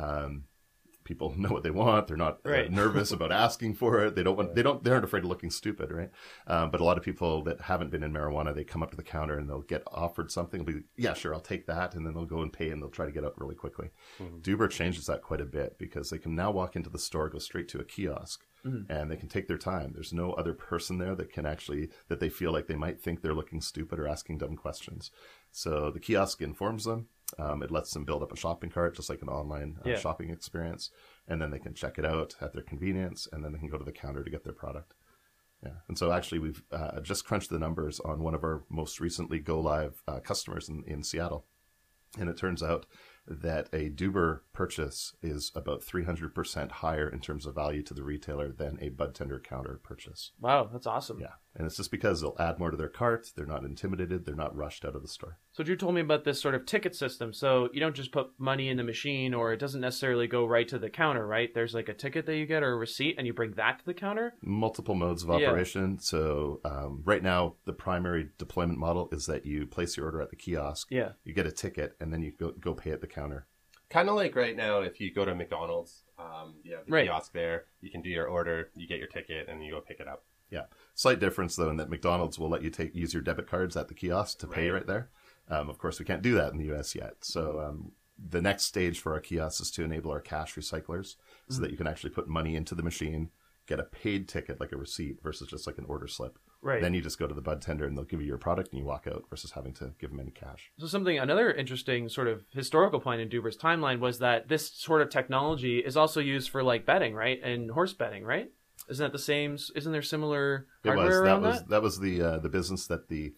people know what they want. They're not nervous about asking for it. They aren't afraid of looking stupid, right? But a lot of people that haven't been in marijuana, they come up to the counter and they'll get offered something. They'll be, yeah, sure, I'll take that. And then they'll go and pay and they'll try to get out really quickly. Duber changes that quite a bit because they can now walk into the store, go straight to a kiosk, and they can take their time. There's no other person there that they feel like they might think they're looking stupid or asking dumb questions. So the kiosk informs them. It lets them build up a shopping cart, just like an online shopping experience. And then they can check it out at their convenience, and then they can go to the counter to get their product. Yeah. And so actually we've just crunched the numbers on one of our most recently go live customers in Seattle. And it turns out that a Duber purchase is about 300% higher in terms of value to the retailer than a bud tender counter purchase. Wow, that's awesome. Yeah. And it's just because they'll add more to their cart. They're not intimidated. They're not rushed out of the store. So Drew told me about this sort of ticket system. So you don't just put money in the machine, or it doesn't necessarily go right to the counter, right? There's like a ticket that you get or a receipt and you bring that to the counter? Multiple modes of operation. Yeah. So right now, the primary deployment model is that you place your order at the kiosk. Yeah. You get a ticket and then you go pay at the counter. Kind of like right now, if you go to McDonald's, you have the kiosk there, you can do your order, you get your ticket, and you go pick it up. Yeah. Slight difference, though, in that McDonald's will let you use your debit cards at the kiosk to pay right there. Of course, we can't do that in the U.S. yet. So the next stage for our kiosks is to enable our cash recyclers so that you can actually put money into the machine, get a paid ticket like a receipt versus just like an order slip. Right. Then you just go to the bud tender and they'll give you your product and you walk out versus having to give them any cash. So another interesting sort of historical point in Duber's timeline was that this sort of technology is also used for like betting, right? And horse betting, right? Isn't that the same? Isn't there similar hardware around that? That was the business that the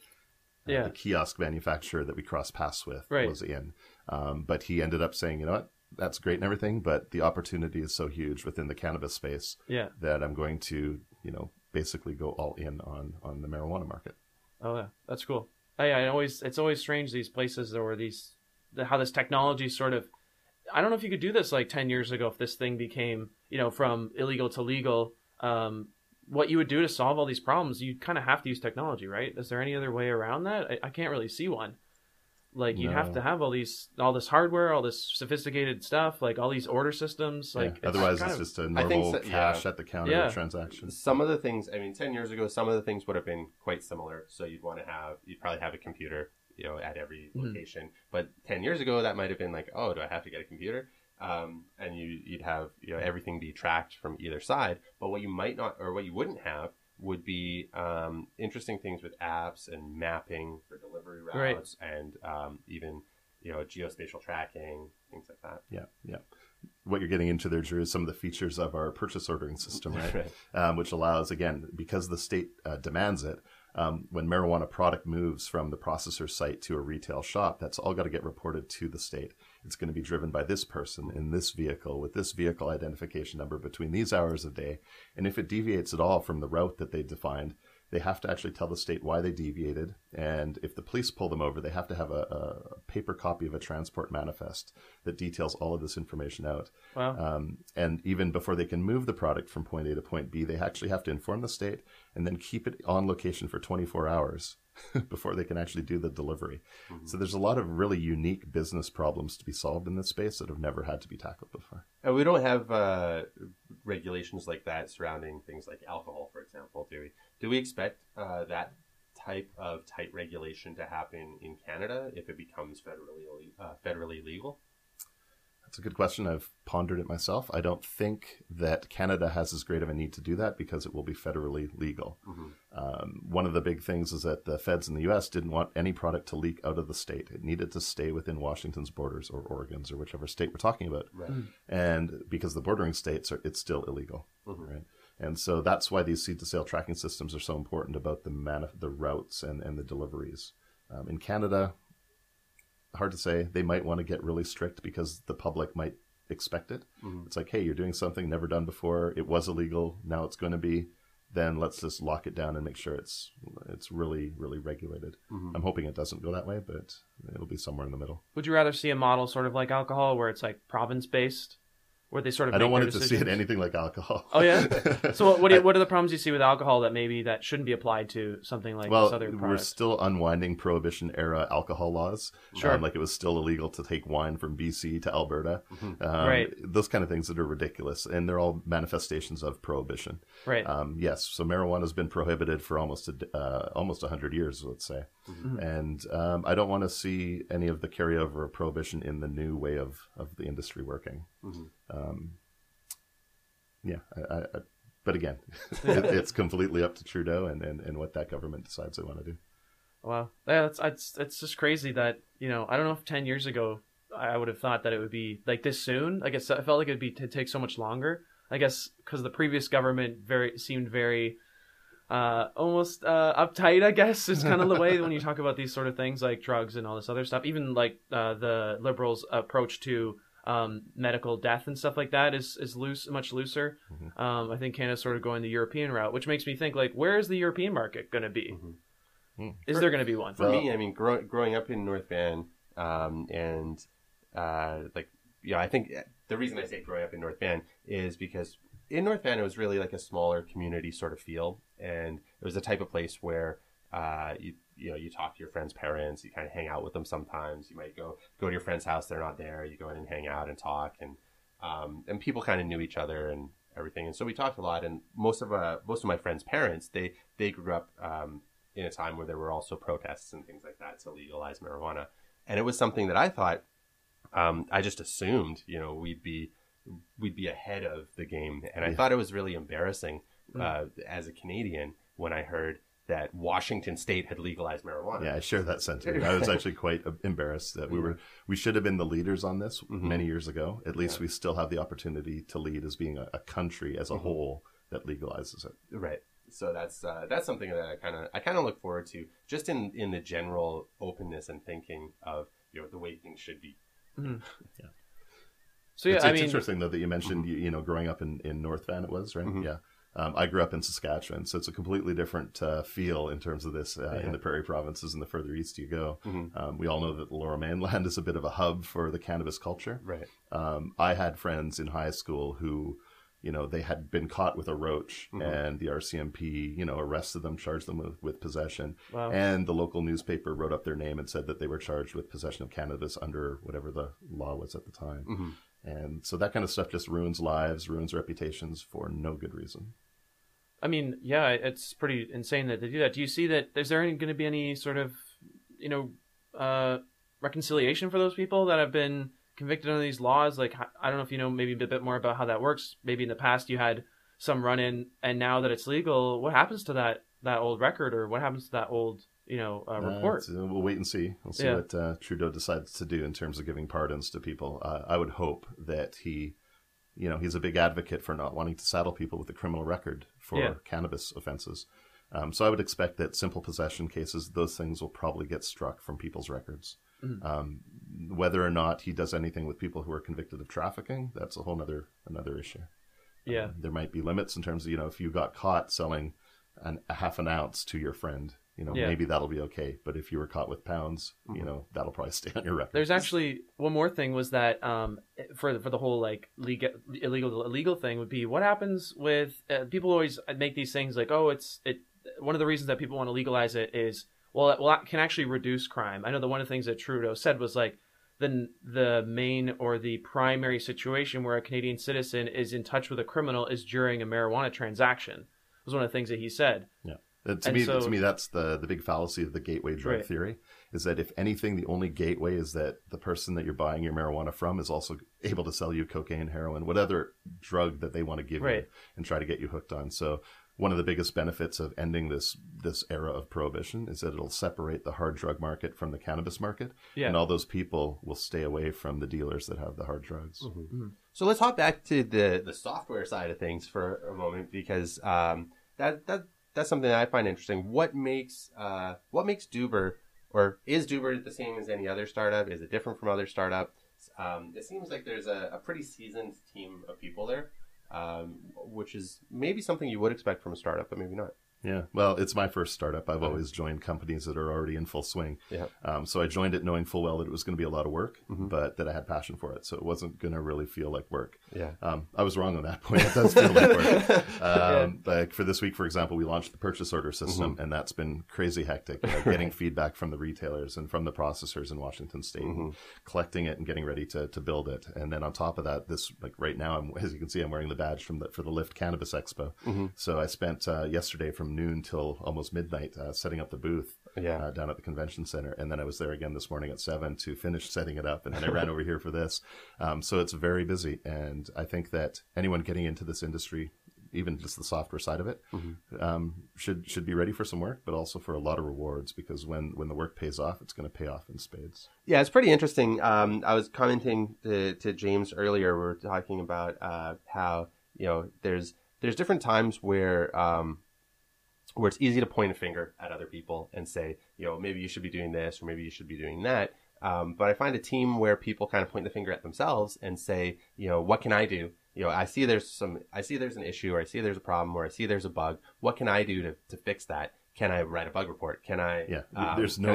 kiosk manufacturer that we crossed paths with was in. But he ended up saying, you know what? That's great and everything, but the opportunity is so huge within the cannabis space that I'm going to, basically go all in on the marijuana market. Oh yeah, that's cool. It's always strange these places or how this technology sort of. I don't know if you could do this like 10 years ago if this thing became from illegal to legal. What you would do to solve all these problems, you kind of have to use technology, right? Is there any other way around that? I can't really see one. Like you have to have all this hardware, all this sophisticated stuff, like all these order systeds. Like otherwise, it's just a normal cash at the counter transaction. Some of the things, 10 years ago, some of the things would have been quite similar. So you'd probably have a computer, at every location. But 10 years ago, that might have been like, oh, do I have to get a computer? And you'd have everything be tracked from either side. But what you might not, or what you wouldn't have, would be interesting things with apps and mapping for delivery routes, and even geospatial tracking, things like that. Yeah. What you're getting into there, Drew, is some of the features of our purchase ordering system, right? Which allows, again, because the state demands it, when marijuana product moves from the processor site to a retail shop, that's all got to get reported to the state. It's going to be driven by this person in this vehicle with this vehicle identification number between these hours of day. And if it deviates at all from the route that they defined, they have to actually tell the state why they deviated. And if the police pull them over, they have to have a paper copy of a transport manifest that details all of this information out. Wow. And even before they can move the product from point A to point B, they actually have to inform the state and then keep it on location for 24 hours before they can actually do the delivery. Mm-hmm. So there's a lot of really unique business problems to be solved in this space that have never had to be tackled before. And we don't have regulations like that surrounding things like alcohol, for example, do we? Do we expect that type of tight regulation to happen in Canada if it becomes federally legal? That's a good question. I've pondered it myself. I don't think that Canada has as great of a need to do that because it will be federally legal. Mm-hmm. One of the big things is that the feds in the U.S. didn't want any product to leak out of the state. It needed to stay within Washington's borders or Oregon's or whichever state we're talking about. Right. And because the bordering states, it's still illegal. Mm-hmm. Right? And so that's why these seed-to-sale tracking systems are so important about the routes and the deliveries. In Canada, hard to say. They might want to get really strict because the public might expect it. Mm-hmm. It's like, hey, you're doing something never done before. It was illegal. Now it's going to be. Then let's just lock it down and make sure it's really, really regulated. Mm-hmm. I'm hoping it doesn't go that way, but it'll be somewhere in the middle. Would you rather see a model sort of like alcohol where it's like province-based? Where they sort of I don't want it to see it anything like alcohol. Oh, yeah? So what are the problems you see with alcohol that shouldn't be applied to something like this other product? We're still unwinding Prohibition-era alcohol laws. Sure. Like it was still illegal to take wine from BC to Alberta. Mm-hmm. Right. Those kind of things that are ridiculous. And they're all manifestations of Prohibition. Right. Yes, so marijuana has been prohibited for almost 100 years, let's say. Mm-hmm. And I don't want to see any of the carryover of Prohibition in the new way of the industry working. Mm-hmm. But again, it's completely up to Trudeau and what that government decides they want to do. Wow, yeah, it's just crazy that I don't know if 10 years ago I would have thought that it would be like this soon. I guess I felt like it'd take so much longer. I guess because the previous government seemed very almost uptight. I guess is kind of the way when you talk about these sort of things like drugs and all this other stuff. Even like the Liberals' approach to medical death and stuff like that is much looser. Mm-hmm. I think Canada's sort of going the European route, which makes me think like, where is the European market going to be? Mm-hmm. Is there going to be one? For me, I mean, growing up in North Van, I think the reason I say growing up in North Van is because in North Van it was really like a smaller community sort of feel, and it was the type of place where you talk to your friends' parents, you kind of hang out with them sometimes. You might go to your friend's house, they're not there. You go in and hang out and talk, and people kind of knew each other and everything. And so we talked a lot. And most of my friends' parents, they grew up in a time where there were also protests and things like that to legalize marijuana. And it was something that I thought, I just assumed, we'd be ahead of the game. And I thought it was really embarrassing as a Canadian when I heard that Washington State had legalized marijuana. Yeah, I share that sentiment. I was actually quite embarrassed that we should have been the leaders on this many years ago. At least we still have the opportunity to lead as being a country as a whole that legalizes it. Right. So that's something that I kind of look forward to, just in the general openness and thinking of the way things should be. Mm-hmm. Yeah. So it's interesting though that you mentioned growing up in North Van, it was right. Mm-hmm. Yeah. I grew up in Saskatchewan, so it's a completely different feel in terms of this in the prairie provinces and the further east you go. Mm-hmm. We all know that the Lower Mainland is a bit of a hub for the cannabis culture. Right. I had friends in high school who, they had been caught with a roach, and the RCMP, arrested them, charged them with possession. Wow. And the local newspaper wrote up their name and said that they were charged with possession of cannabis under whatever the law was at the time. Mm-hmm. And so that kind of stuff just ruins lives, ruins reputations for no good reason. I mean, yeah, it's pretty insane that they do that. Do you see that? Is there going to be any sort of, reconciliation for those people that have been convicted under these laws? Like, I don't know if you know maybe a bit more about how that works. Maybe in the past you had some run in, and now that it's legal, what happens to that old record, or what happens to that old report? We'll wait and see. We'll see what Trudeau decides to do in terms of giving pardons to people. I would hope that he's a big advocate for not wanting to saddle people with a criminal record for cannabis offenses. So I would expect that simple possession cases, those things will probably get struck from people's records. Mm-hmm. Whether or not he does anything with people who are convicted of trafficking, that's a whole another issue. Yeah, there might be limits in terms of, if you got caught selling a half an ounce to your friend, maybe that'll be okay. But if you were caught with pounds, that'll probably stay on your record. There's actually one more thing was that for the whole like illegal thing would be what happens with people always make these things like, oh, one of the reasons that people want to legalize it is, well, it can actually reduce crime. I know that one of the things that Trudeau said was like, the main or the primary situation where a Canadian citizen is in touch with a criminal is during a marijuana transaction. Was one of the things that he said. Yeah. To me, that's the big fallacy of the gateway drug theory, is that if anything, the only gateway is that the person that you're buying your marijuana from is also able to sell you cocaine, heroin, whatever drug that they want to give you and try to get you hooked on. So one of the biggest benefits of ending this era of prohibition is that it'll separate the hard drug market from the cannabis market, and all those people will stay away from the dealers that have the hard drugs. Mm-hmm. Mm-hmm. So let's hop back to the software side of things for a moment, because that's something that I find interesting. What makes Duber, or is Duber the same as any other startup? Is it different from other startups? It seems like there's a pretty seasoned team of people there. Which is maybe something you would expect from a startup, but maybe not. Yeah, well, it's my first startup. I've always joined companies that are already in full swing. Yeah. So I joined it knowing full well that it was going to be a lot of work, but that I had passion for it. So it wasn't going to really feel like work. Yeah. I was wrong on that point. It does feel like work. Like for this week, for example, we launched the purchase order system, and that's been crazy hectic. Getting feedback from the retailers and from the processors in Washington State, and collecting it and getting ready to build it. And then on top of that, right now, as you can see, I'm wearing the badge for the Lift Cannabis Expo. So I spent yesterday from noon till almost midnight setting up the booth down at the convention center, and then I was there again this morning at 7 to finish setting it up, and then I ran over here for this. So it's very busy, and I think that anyone getting into this industry, even just the software side of it, should be ready for some work, but also for a lot of rewards, because when the work pays off, it's going to pay off in spades. Yeah, it's pretty interesting. I was commenting to James earlier. We were talking about how there's different times where it's easy to point a finger at other people and say, maybe you should be doing this or maybe you should be doing that. But I find a team where people kind of point the finger at themselves and say, what can I do? I see there's an issue, or I see there's a problem, or I see there's a bug. What can I do to fix that? Can I write a bug report? Can I? Yeah, there's no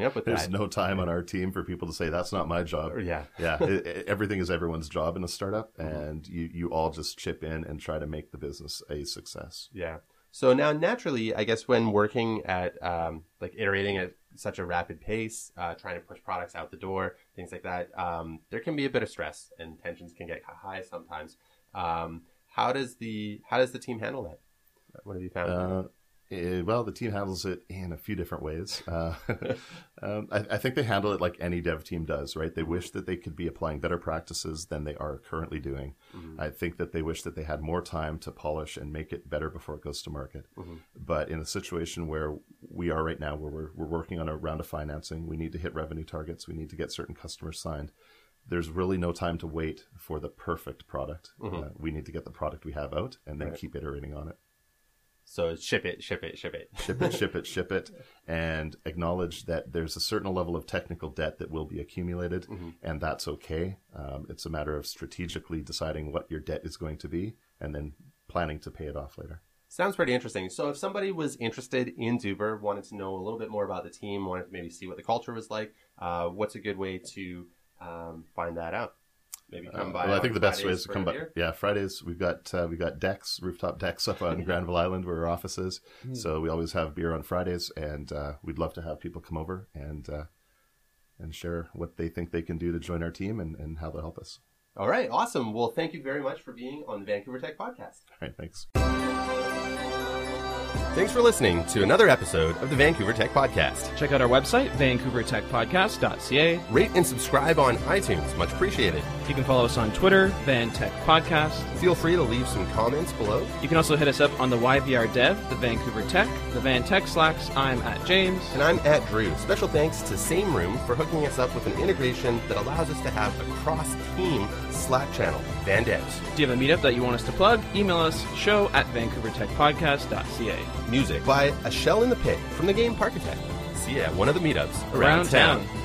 time on our team for people to say that's not my job. Yeah. Everything is everyone's job in a startup, and you all just chip in and try to make the business a success. Yeah. So now, naturally, I guess when working at iterating at such a rapid pace, trying to push products out the door, things like that, there can be a bit of stress and tensions can get high sometimes. How does the team handle that? What have you found? Well, the team handles it in a few different ways. I think they handle it like any dev team does, right? They wish that they could be applying better practices than they are currently doing. I think that they wish that they had more time to polish and make it better before it goes to market. But in a situation where we are right now, where we're working on a round of financing, we need to hit revenue targets, we need to get certain customers signed. There's really no time to wait for the perfect product. We need to get the product we have out and then keep iterating on it. So ship it. Ship it, and acknowledge that there's a certain level of technical debt that will be accumulated, and that's okay. It's a matter of strategically deciding what your debt is going to be, and then planning to pay it off later. Sounds pretty interesting. So if somebody was interested in Duber, wanted to know a little bit more about the team, wanted to maybe see what the culture was like, what's a good way to find that out? Maybe come by. Well, I think the best way is to come by. Yeah, Fridays we've got decks, rooftop decks up on Granville Island where our office is. So we always have beer on Fridays, and we'd love to have people come over and share what they think they can do to join our team and how they'll help us. All right, awesome. Well, thank you very much for being on the Vancouver Tech Podcast. All right, thanks. Thanks for listening to another episode of the Vancouver Tech Podcast. Check out our website, vancouvertechpodcast.ca. Rate and subscribe on iTunes. Much appreciated. You can follow us on Twitter, Van Tech Podcast. Feel free to leave some comments below. You can also hit us up on the YVR Dev, the Vancouver Tech, the Van Tech Slacks. I'm at James. And I'm at Drew. Special thanks to Same Room for hooking us up with an integration that allows us to have a cross-team Slack channel, Van Devs. Do you have a meetup that you want us to plug? Email us, show@vancouvertechpodcast.ca. Music by A Shell in the Pit from the game Parkitect. See you at one of the meetups around town.